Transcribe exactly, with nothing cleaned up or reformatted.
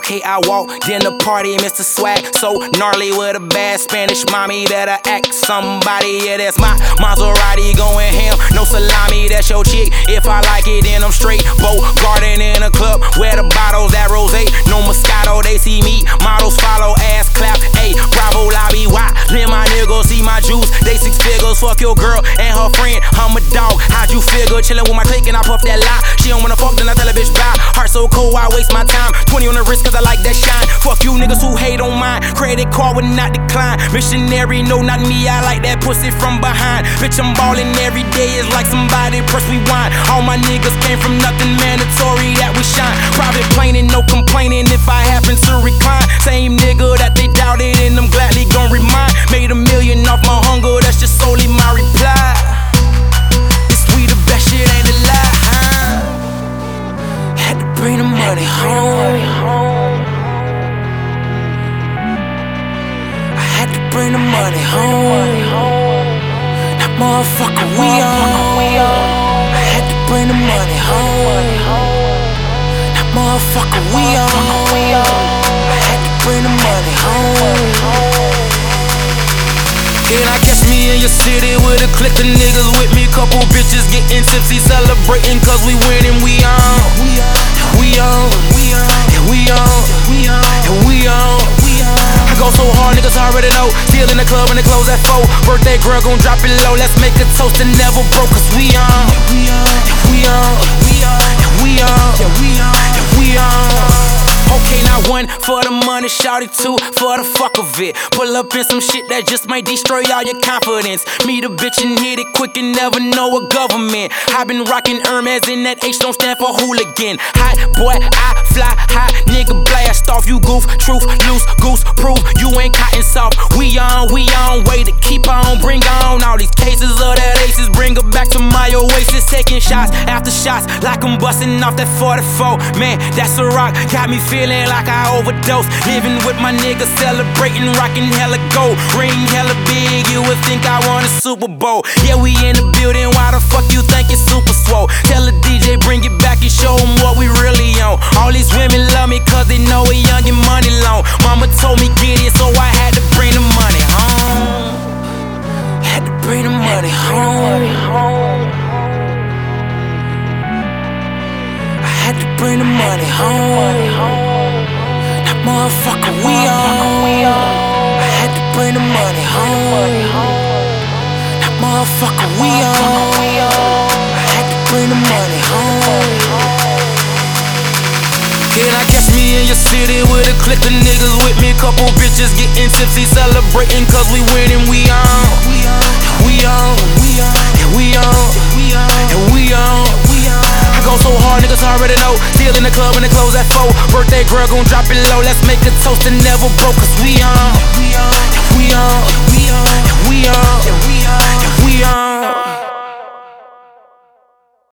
Okay, I walked in the party, Mister Swag, so gnarly with a bad Spanish mommy. Better act somebody, yeah, that's my Maserati going ham. No salami, that's your chick. If I like it, then I'm straight. Boat garden in a club, where the bottles at rose. No Moscato, they see me, models follow, ass clap. Ayy, Bravo, lobby, why? Let my niggas see my juice. They six figures, fuck your girl and her friend. I'm a dog, how'd you figure? Chillin' with my clique and I puff that lie. She don't wanna fuck, then I tell a bitch bye. Heart so cold, I waste my time. twenty on the wrist, cause I like that shine. Fuck you niggas who hate on mine. Credit card would not decline. Missionary, no, not me, I like that pussy from behind. Bitch, I'm ballin' every day, it's like somebody press rewind. All my niggas came from nothing, mandatory that we shine. Private planing, no complaining if I happen to recline. Same nigga that they doubted and I'm gladly gon' remind. Made a million off my hunger, that's just solely my reply. It's we the best shit, ain't a lie, huh? Had to bring the money home. I had to bring the money home. That motherfucker we on. I had to bring the money home. That motherfucker we on. I had to bring the money home. And I catch me in your city with a clique of niggas with me. Couple bitches getting tipsy, celebrating cause we winning. We on, we on, and we on, and we on. I go so hard, niggas already know. Still in the club and they close at four. Birthday girl gon' drop it low. Let's make a toast and never broke. Cause we on, we on, we on, we on, and we on. Okay, now one for the money, shout it two for the fuck of it. Pull up in some shit that just might destroy all your confidence. Meet a bitch and hit it quick and never know a government. I been rockin' Hermes and that H don't stand for hooligan. Hot boy, I fly high, nigga blast off. You goof, truth, loose, goose, proof you ain't cotton soft. We on, we on, way to keep on, bring on all these cases of that aces. Bring her back to my oasis, taking shots after shots like I'm busting off that forty-four. Man, that's a rock, got me feeling like I overdose. Living with my niggas, celebrating, rocking hella gold. Ring hella big, you would think I won a Super Bowl. Yeah, we in the building, why the fuck you think it's super swole? Tell the D J, bring it back and show them what we really on. All these women love me cause they know we young and money long. Mama told me get it, so I had to bring the money home. Had to bring the money home. I had to bring the money home. That motherfucker we on. I had to bring the money home. That motherfucker we on. I had to bring the money home. And I catch me in your city with a clique of niggas with me. Couple bitches getting tipsy, celebrating cause we winning. We on, we on, and we on, and we on. I go so hard, niggas already know. Still in the club and they close at four. Birthday girl gon' drop it low. Let's make a toast and never broke. Cause we on, we on, and we on, and we on.